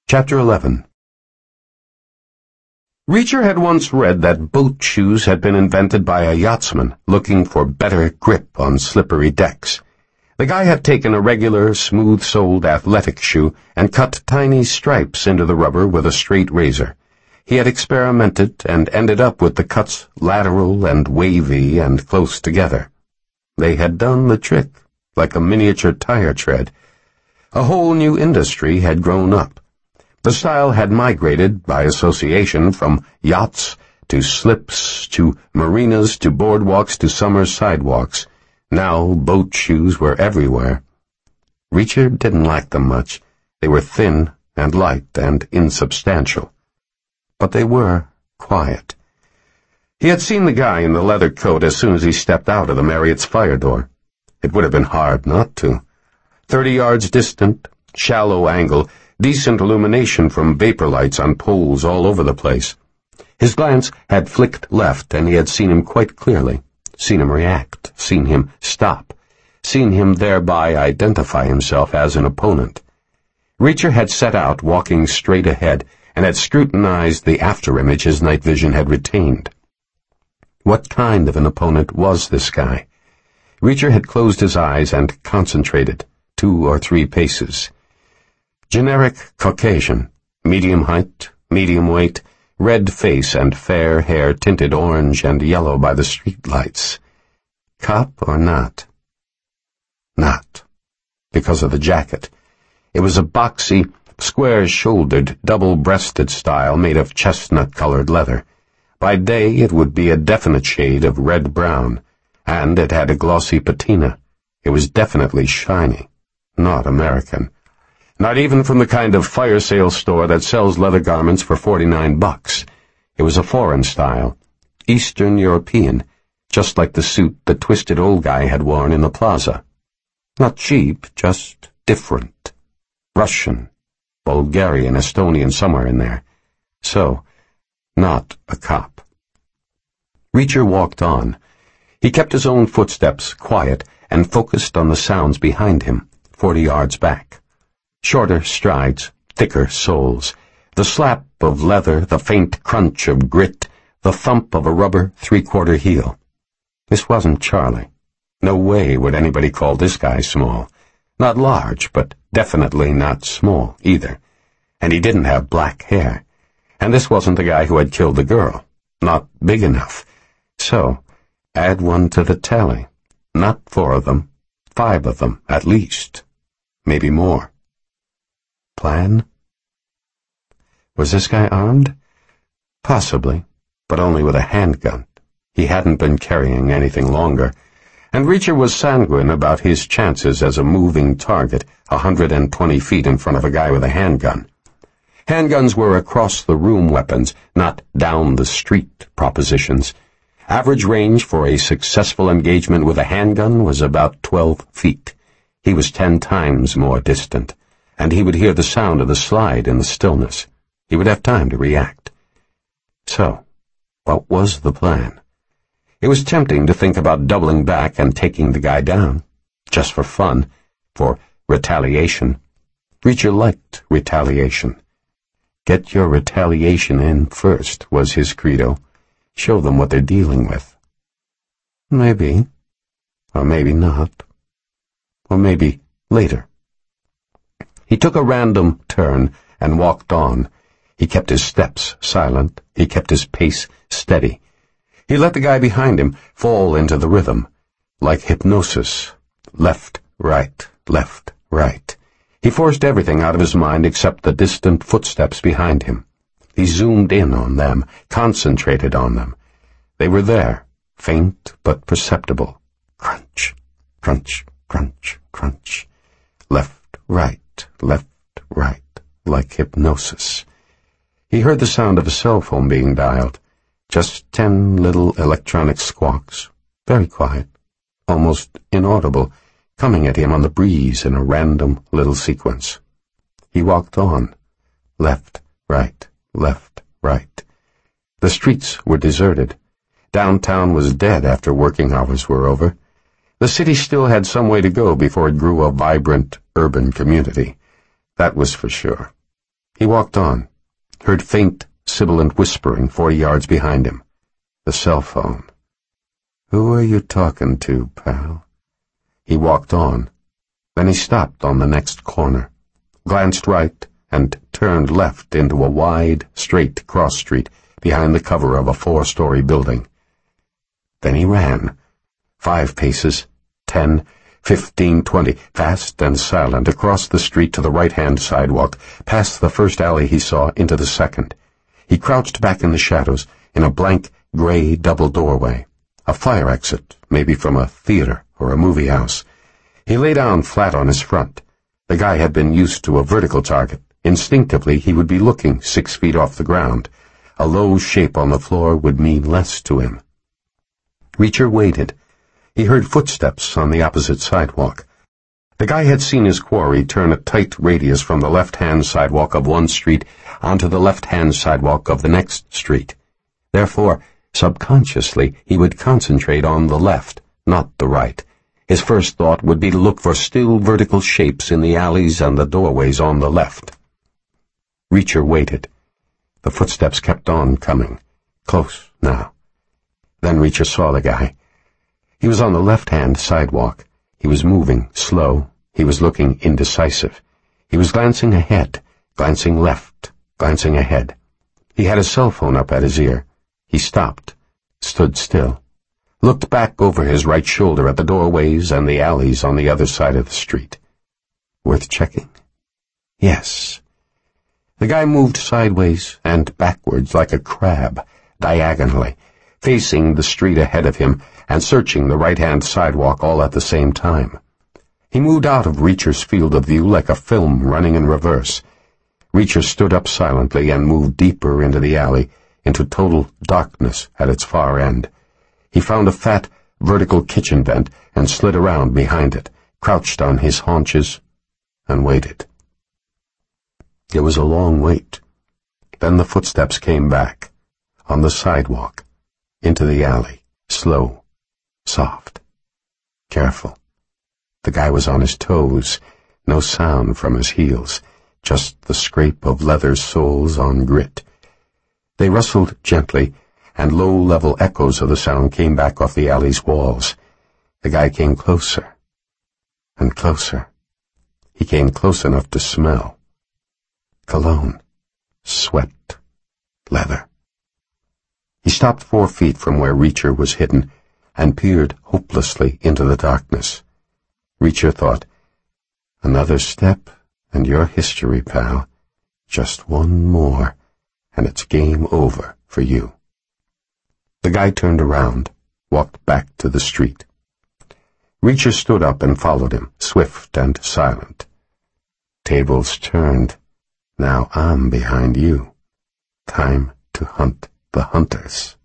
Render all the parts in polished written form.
Chapter 11. Reacher had once read that boat shoes had been invented by a yachtsman looking for better grip on slippery decks. The guy had taken a regular, smooth-soled athletic shoe and cut tiny stripes into the rubber with a straight razor. He had experimented and ended up with the cuts lateral and wavy and close together. They had done the trick, like a miniature tire tread. A whole new industry had grown up. The style had migrated by association from yachts to slips to marinas to boardwalks to summer sidewalks. Now boat shoes were everywhere. Reacher didn't like them much. They were thin and light and insubstantial. But they were quiet. He had seen the guy in the leather coat as soon as he stepped out of the Marriott's fire door. It would have been hard not to. 30 yards distant, shallow angle, decent illumination from vapor lights on poles all over the place. His glance had flicked left, and he had seen him quite clearly, seen him react, seen him stop, seen him thereby identify himself as an opponent. Reacher had set out walking straight ahead, and had scrutinized the afterimage his night vision had retained. What kind of an opponent was this guy? Reacher had closed his eyes and concentrated, 2 or 3 paces. Generic Caucasian, medium height, medium weight, red face and fair hair tinted orange and yellow by the street lights. Cop or not? Not. Because of the jacket. It was a boxy, square-shouldered, double-breasted style made of chestnut-colored leather. By day it would be a definite shade of red-brown, and it had a glossy patina. It was definitely shiny, not American. Not even from the kind of fire sale store that sells leather garments for $49. It was a foreign style, Eastern European, just like the suit the twisted old guy had worn in the plaza. Not cheap, just different. Russian, Bulgarian, Estonian, somewhere in there. So, not a cop. Reacher walked on. He kept his own footsteps quiet and focused on the sounds behind him, 40 yards back. Shorter strides, thicker soles, the slap of leather, the faint crunch of grit, the thump of a rubber 3/4 heel. This wasn't Charlie. No way would anybody call this guy small. Not large, but definitely not small either. And he didn't have black hair. And this wasn't the guy who had killed the girl. Not big enough. So, add 1 to the tally. Not 4 of them. 5 of them, at least. Maybe more. Plan? Was this guy armed? Possibly, but only with a handgun. He hadn't been carrying anything longer, and Reacher was sanguine about his chances as a moving target 120 feet in front of a guy with a handgun. Handguns were across-the-room weapons, not down-the-street propositions. Average range for a successful engagement with a handgun was about 12 feet. He was 10 times more distant, and he would hear the sound of the slide in the stillness. He would have time to react. So, what was the plan? It was tempting to think about doubling back and taking the guy down, just for fun, for retaliation. Reacher liked retaliation. Get your retaliation in first, was his credo. Show them what they're dealing with. Maybe, or maybe not, or maybe later. He took a random turn and walked on. He kept his steps silent. He kept his pace steady. He let the guy behind him fall into the rhythm, like hypnosis. Left, right, left, right. He forced everything out of his mind except the distant footsteps behind him. He zoomed in on them, concentrated on them. They were there, faint but perceptible. Crunch, crunch, crunch, crunch. Left, right, like hypnosis. He heard the sound of a cell phone being dialed. Just 10 little electronic squawks, very quiet, almost inaudible, coming at him on the breeze in a random little sequence. He walked on. Left, right. The streets were deserted. Downtown was dead after working hours were over. The city still had some way to go before it grew a vibrant urban community. That was for sure. He walked on, heard faint, sibilant whispering 40 yards behind him. The cell phone. "Who are you talking to, pal?" He walked on. Then he stopped on the next corner, glanced right, and turned left into a wide, straight cross street behind the cover of a 4-story building. Then he ran. 5 paces, 10, 15, 20, fast and silent, across the street to the right-hand sidewalk, past the first alley he saw, into the second. He crouched back in the shadows, in a blank, gray double doorway. A fire exit, maybe from a theater or a movie house. He lay down flat on his front. The guy had been used to a vertical target. Instinctively, he would be looking 6 feet off the ground. A low shape on the floor would mean less to him. Reacher waited. He heard footsteps on the opposite sidewalk. The guy had seen his quarry turn a tight radius from the left-hand sidewalk of one street onto the left-hand sidewalk of the next street. Therefore, subconsciously, he would concentrate on the left, not the right. His first thought would be to look for still vertical shapes in the alleys and the doorways on the left. Reacher waited. The footsteps kept on coming. Close, now. Then Reacher saw the guy. He was on the left-hand sidewalk. He was moving, slow. He was looking indecisive. He was glancing ahead, glancing left, glancing ahead. He had a cell phone up at his ear. He stopped, stood still, looked back over his right shoulder at the doorways and the alleys on the other side of the street. Worth checking? Yes. The guy moved sideways and backwards like a crab, diagonally, facing the street ahead of him and searching the right-hand sidewalk all at the same time. He moved out of Reacher's field of view like a film running in reverse. Reacher stood up silently and moved deeper into the alley, into total darkness at its far end. He found a fat, vertical kitchen vent and slid around behind it, crouched on his haunches, and waited. It was a long wait. Then the footsteps came back, on the sidewalk, into the alley, slow, soft, careful. The guy was on his toes, no sound from his heels, just the scrape of leather soles on grit. They rustled gently, and low-level echoes of the sound came back off the alley's walls. The guy came closer, and closer. He came close enough to smell. Cologne, sweat, leather. He stopped 4 feet from where Reacher was hidden, and peered hopelessly into the darkness. Reacher thought, "Another step, and your history, pal. Just one more, and it's game over for you." The guy turned around, walked back to the street. Reacher stood up and followed him, swift and silent. Tables turned. Now I'm behind you. Time to hunt the hunters.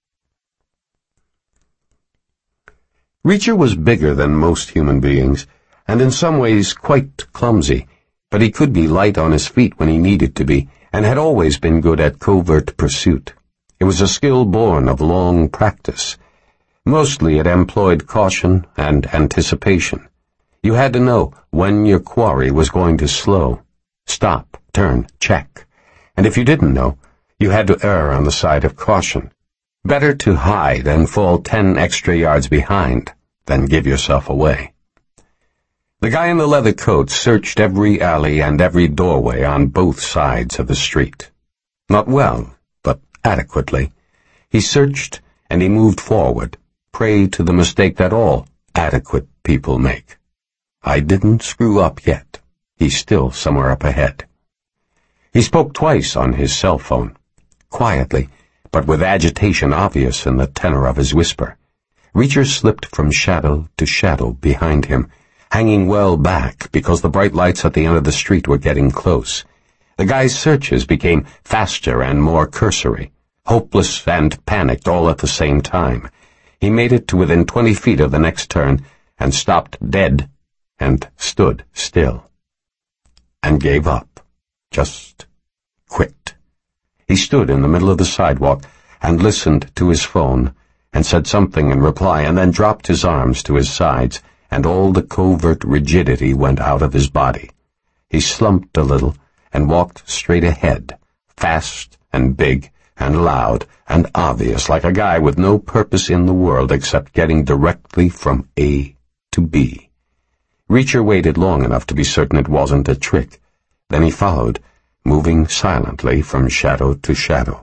Reacher was bigger than most human beings, and in some ways quite clumsy, but he could be light on his feet when he needed to be, and had always been good at covert pursuit. It was a skill born of long practice. Mostly it employed caution and anticipation. You had to know when your quarry was going to slow, stop, turn, check. And if you didn't know, you had to err on the side of caution. Better to hide and fall 10 extra yards behind than give yourself away. The guy in the leather coat searched every alley and every doorway on both sides of the street. Not well, but adequately. He searched and he moved forward, prey to the mistake that all adequate people make. I didn't screw up yet. He's still somewhere up ahead. He spoke twice on his cell phone, quietly, but with agitation obvious in the tenor of his whisper. Reacher slipped from shadow to shadow behind him, hanging well back because the bright lights at the end of the street were getting close. The guy's searches became faster and more cursory, hopeless and panicked all at the same time. He made it to within 20 feet of the next turn and stopped dead and stood still. And gave up. Just quit. He stood in the middle of the sidewalk and listened to his phone and said something in reply and then dropped his arms to his sides and all the covert rigidity went out of his body. He slumped a little and walked straight ahead, fast and big and loud and obvious, like a guy with no purpose in the world except getting directly from A to B. Reacher waited long enough to be certain it wasn't a trick. Then he followed, moving silently from shadow to shadow.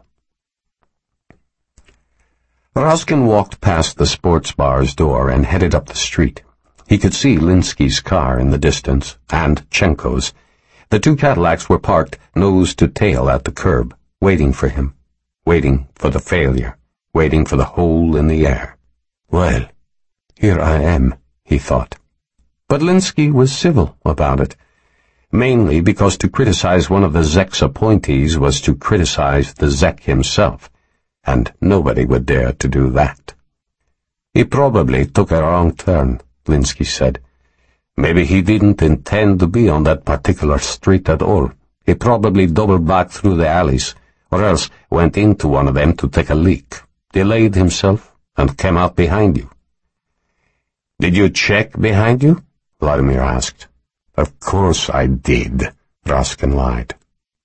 Raskin walked past the sports bar's door and headed up the street. He could see Linsky's car in the distance, and Chenko's. The two Cadillacs were parked nose to tail at the curb, waiting for him, waiting for the failure, waiting for the hole in the air. Well, here I am, he thought. But Linsky was civil about it, mainly because to criticize one of the Zek's appointees was to criticize the Zek himself, and nobody would dare to do that. He probably took a wrong turn, Linsky said. Maybe he didn't intend to be on that particular street at all. He probably doubled back through the alleys, or else went into one of them to take a leak, delayed himself, and came out behind you. Did you check behind you? Vladimir asked. Of course I did, Raskin lied.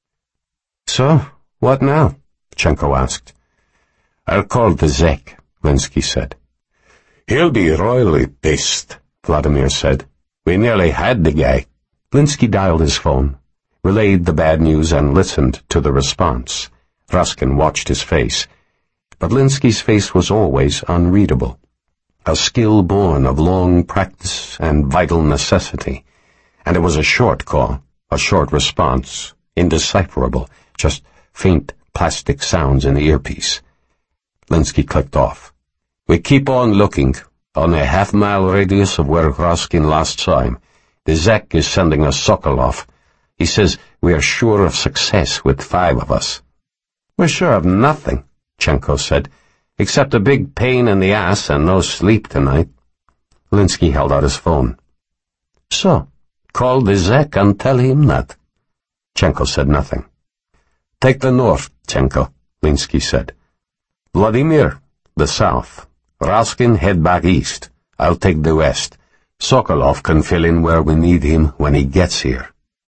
So, what now? Chenko asked. I'll call the Zek, Linsky said. He'll be royally pissed, Vladimir said. We nearly had the guy. Linsky dialed his phone, relayed the bad news, and listened to the response. Raskin watched his face. But Linsky's face was always unreadable. A skill born of long practice and vital necessity. And it was a short call, a short response, indecipherable, just faint plastic sounds in the earpiece. Linsky clicked off. We keep on looking. On a half-mile radius of where Raskin last saw him, the Zek is sending a Sokolov. He says we are sure of success with 5 of us. We're sure of nothing, Chenko said, except a big pain in the ass and no sleep tonight. Linsky held out his phone. So, call the Zek and tell him that. Chenko said nothing. Take the north, Chenko, Linsky said. Vladimir, the south. Raskin, head back east. I'll take the west. Sokolov can fill in where we need him when he gets here.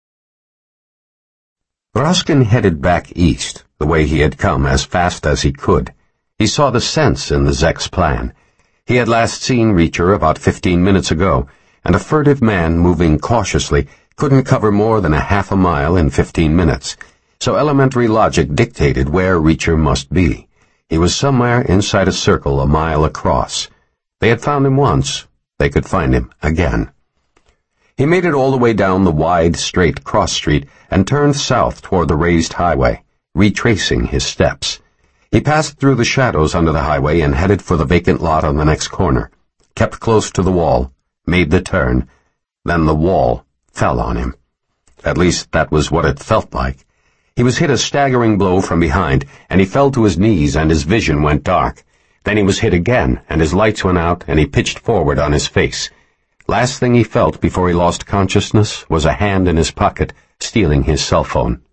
Raskin headed back east, the way he had come, as fast as he could. He saw the sense in the Zek's plan. He had last seen Reacher about 15 minutes ago, and a furtive man moving cautiously couldn't cover more than a half a mile in 15 minutes, so elementary logic dictated where Reacher must be. He was somewhere inside a circle a mile across. They had found him once. They could find him again. He made it all the way down the wide, straight cross street and turned south toward the raised highway, retracing his steps. He passed through the shadows under the highway and headed for the vacant lot on the next corner, kept close to the wall, made the turn. Then the wall fell on him. At least that was what it felt like. He was hit a staggering blow from behind, and he fell to his knees and his vision went dark. Then he was hit again, and his lights went out, and he pitched forward on his face. Last thing he felt before he lost consciousness was a hand in his pocket, stealing his cell phone.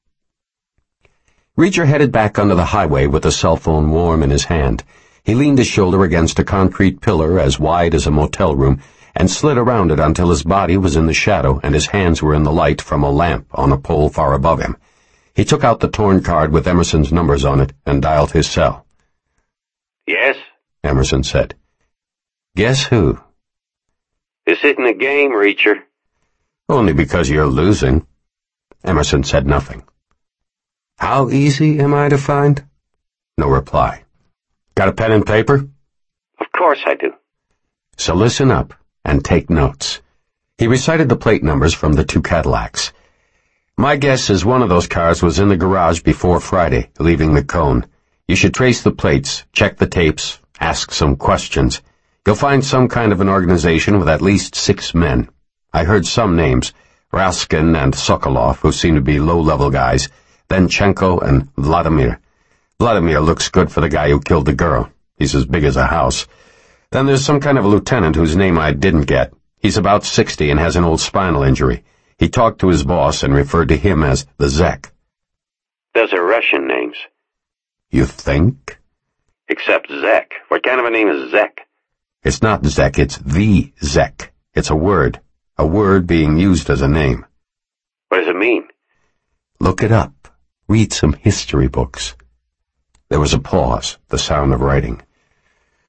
Reacher headed back under the highway with the cell phone warm in his hand. He leaned his shoulder against a concrete pillar as wide as a motel room and slid around it until his body was in the shadow and his hands were in the light from a lamp on a pole far above him. He took out the torn card with Emerson's numbers on it and dialed his cell. Yes? Emerson said. Guess who? Is it in a game, Reacher? Only because you're losing. Emerson said nothing. How easy am I to find? No reply. Got a pen and paper? Of course I do. So listen up and take notes. He recited the plate numbers from the 2 Cadillacs. My guess is one of those cars was in the garage before Friday, leaving the Cone. You should trace the plates, check the tapes, ask some questions. You'll find some kind of an organization with at least 6 men. I heard some names, Raskin and Sokolov, who seem to be low-level guys, then Chenko and Vladimir. Vladimir looks good for the guy who killed the girl. He's as big as a house. Then there's some kind of a lieutenant whose name I didn't get. He's about 60 and has an old spinal injury. He talked to his boss and referred to him as the Zek. Those are Russian names. You think? Except Zek. What kind of a name is Zek? It's not Zek, it's the Zek. It's a word being used as a name. What does it mean? Look it up. Read some history books. There was a pause, the sound of writing.